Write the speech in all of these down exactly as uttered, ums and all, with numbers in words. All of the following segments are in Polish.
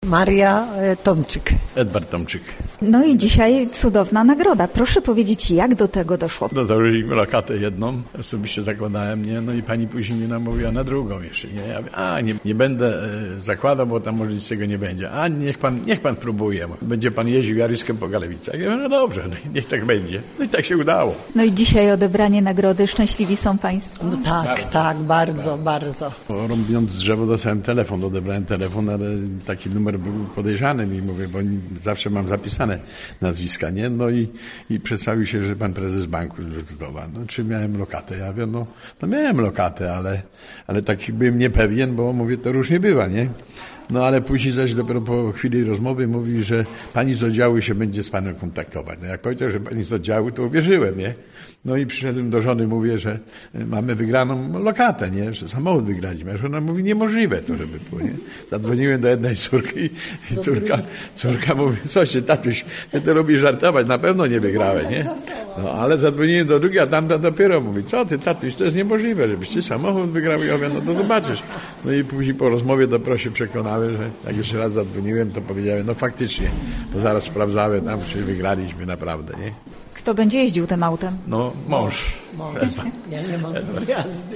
Maria Tomczyk. Edward Tomczyk. No i dzisiaj cudowna nagroda. Proszę powiedzieć, jak do tego doszło? No założyliśmy lokatę jedną, osobiście zakładałem, nie? No i pani później mnie namówiła na drugą jeszcze, nie? Ja mówię, a nie, nie będę e, zakładał, bo tam może nic z tego nie będzie. A niech pan, niech pan próbuje. Będzie pan jeździł jaryskiem po Galewicach. Ja mówię, no dobrze, no, niech tak będzie. No i tak się udało. No i dzisiaj odebranie nagrody. Szczęśliwi są państwo? No tak, tak, tak, bardzo, bardzo. Robiąc drzewo dostałem telefon, odebrałem telefon, ale taki numer był podejrzany mi, mówię, bo zawsze mam zapisane nazwiska, nie? No i, i przedstawił się, że pan prezes banku zrzutowa. No czy miałem lokatę? Ja wiem, no, no miałem lokatę, ale, ale tak byłem niepewien, bo mówię, to różnie bywa, nie? No ale później zaś dopiero po chwili rozmowy mówi, że pani z oddziału się będzie z panem kontaktować. No jak powiedział, że pani z oddziału, to uwierzyłem, nie? No i przyszedłem do żony, mówię, że mamy wygraną lokatę, nie? Że samochód wygraliśmy. A żona mówi, niemożliwe to, żeby było, nie? Zadzwoniłem do jednej córki i córka, córka mówi, coś ty, tatuś, ty to lubisz żartować, na pewno nie wygrałem, nie? No ale zadzwoniłem do drugiej, a tamta dopiero mówi, co ty, tatuś, to jest niemożliwe, żebyś ty samochód wygrał. Ja mówię, no to zobaczysz. No i później po rozmowie dopiero się przekonały, że jak jeszcze raz zadzwoniłem, to powiedziałem, no faktycznie, to zaraz sprawdzały tam, czy wygraliśmy naprawdę, nie? Kto będzie jeździł tym autem? No, mąż. Mąż. Ja nie mam jazdy.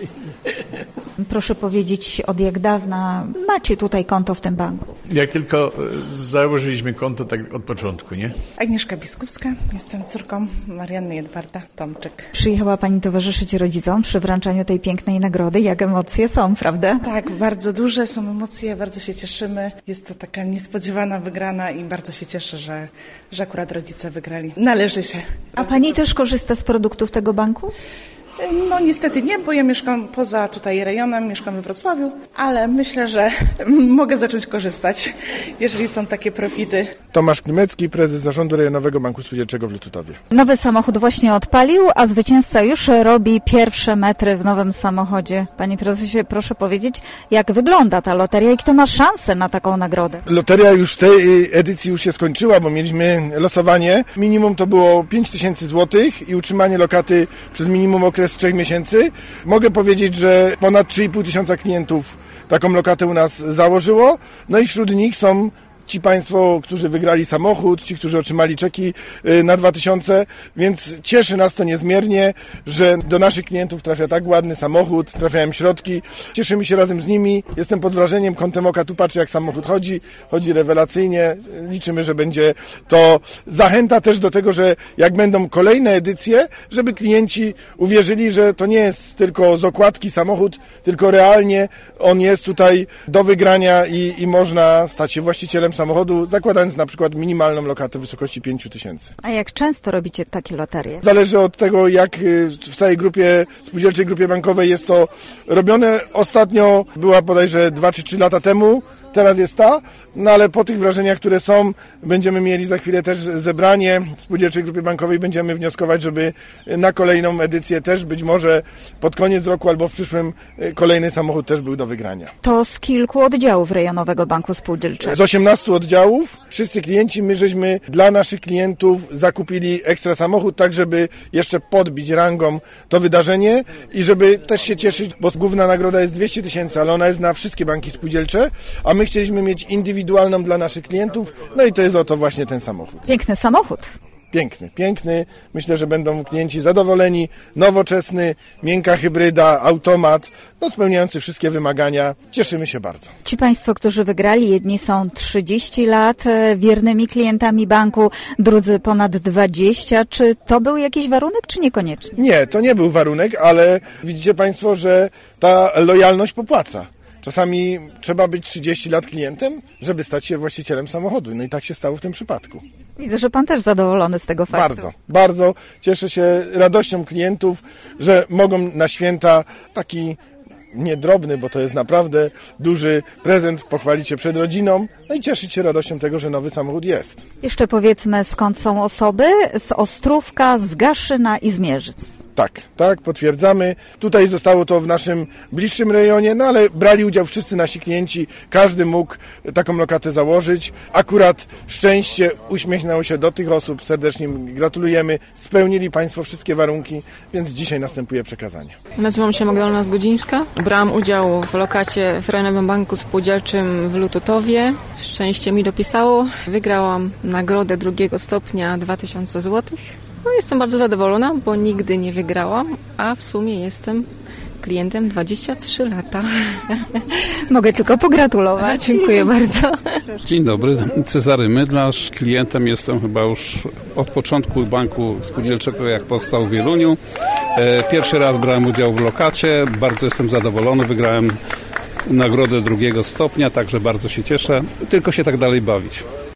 Proszę powiedzieć, od jak dawna macie tutaj konto w tym banku? Jak tylko założyliśmy konto, tak od początku, nie? Agnieszka Biskupska, jestem córką Marianny i Edwarda Tomczyk. Przyjechała pani towarzyszyć rodzicom przy wręczaniu tej pięknej nagrody. Jak emocje są, prawda? Tak, bardzo duże są emocje, bardzo się cieszymy. Jest to taka niespodziewana wygrana i bardzo się cieszę, że, że akurat rodzice wygrali. Należy się. A pani też korzysta z produktów tego banku? No niestety nie, bo ja mieszkam poza tutaj rejonem, mieszkam we Wrocławiu, ale myślę, że mogę zacząć korzystać, jeżeli są takie profity. Tomasz Klimecki, prezes Zarządu Rejonowego Banku Spółdzielczego w Lututowie. Nowy samochód właśnie odpalił, a zwycięzca już robi pierwsze metry w nowym samochodzie. Panie prezesie, proszę powiedzieć, jak wygląda ta loteria i kto ma szansę na taką nagrodę? Loteria już w tej edycji już się skończyła, bo mieliśmy losowanie. Minimum to było pięć tysięcy złotych i utrzymanie lokaty przez minimum okres z trzech miesięcy. Mogę powiedzieć, że ponad trzy i pół tysiąca klientów taką lokatę u nas założyło. No i wśród nich są ci państwo, którzy wygrali samochód, ci, którzy otrzymali czeki na dwa tysiące, więc cieszy nas to niezmiernie, że do naszych klientów trafia tak ładny samochód, trafiają środki. Cieszymy się razem z nimi. Jestem pod wrażeniem, kątem oka tu patrzę, jak samochód chodzi. Chodzi rewelacyjnie. Liczymy, że będzie to zachęta też do tego, że jak będą kolejne edycje, żeby klienci uwierzyli, że to nie jest tylko z okładki samochód, tylko realnie on jest tutaj do wygrania i, i można stać się właścicielem samochodu, zakładając na przykład minimalną lokatę w wysokości pięć tysięcy. A jak często robicie takie loterie? Zależy od tego, jak w całej grupie, spółdzielczej grupie bankowej jest to robione. Ostatnio była bodajże dwa czy trzy lata temu, teraz jest ta, no ale po tych wrażeniach, które są, będziemy mieli za chwilę też zebranie w spółdzielczej grupie bankowej, będziemy wnioskować, żeby na kolejną edycję też być może pod koniec roku albo w przyszłym kolejny samochód też był do wygrania. To z kilku oddziałów Rejonowego Banku Spółdzielczego. Z osiemnastu oddziałów. Wszyscy klienci, my żeśmy dla naszych klientów zakupili ekstra samochód, tak żeby jeszcze podbić rangą to wydarzenie i żeby też się cieszyć, bo główna nagroda jest dwieście tysięcy, ale ona jest na wszystkie banki spółdzielcze, a my chcieliśmy mieć indywidualną dla naszych klientów, no i to jest oto właśnie ten samochód. Piękny samochód. Piękny, piękny. Myślę, że będą klienci zadowoleni. Nowoczesny, miękka hybryda, automat, no spełniający wszystkie wymagania. Cieszymy się bardzo. Ci państwo, którzy wygrali, jedni są trzydzieści lat wiernymi klientami banku, drudzy ponad dwadzieścia. Czy to był jakiś warunek, czy niekoniecznie? Nie, to nie był warunek, ale widzicie państwo, że ta lojalność popłaca. Czasami trzeba być trzydzieści lat klientem, żeby stać się właścicielem samochodu. No i tak się stało w tym przypadku. Widzę, że pan też zadowolony z tego faktu. Bardzo, bardzo. Cieszę się radością klientów, że mogą na święta taki niedrobny, bo to jest naprawdę duży prezent, pochwalić się przed rodziną, no i cieszyć się radością tego, że nowy samochód jest. Jeszcze powiedzmy, skąd są osoby? Z Ostrówka, z Gaszyna i z Mierzyc. Tak, tak, potwierdzamy. Tutaj zostało to w naszym bliższym rejonie, no ale brali udział wszyscy nasi klienci, każdy mógł taką lokatę założyć. Akurat szczęście uśmiechnęło się do tych osób, serdecznie im gratulujemy, spełnili państwo wszystkie warunki, więc dzisiaj następuje przekazanie. Nazywam się Magdalena Zgodzińska, brałam udział w lokacie w Rejonowym Banku Spółdzielczym w Lututowie. Szczęście mi dopisało. Wygrałam nagrodę drugiego stopnia dwa tysiące złotych. No, jestem bardzo zadowolona, bo nigdy nie wygrałam, a w sumie jestem klientem dwadzieścia trzy lata. Mogę tylko pogratulować. Dziękuję bardzo. Dzień dobry, Cezary Mydlarz. Klientem jestem chyba już od początku Banku Spółdzielczego, jak powstał w Wieluniu. Pierwszy raz brałem udział w lokacie, bardzo jestem zadowolony, wygrałem nagrodę drugiego stopnia, także bardzo się cieszę. Tylko się tak dalej bawić.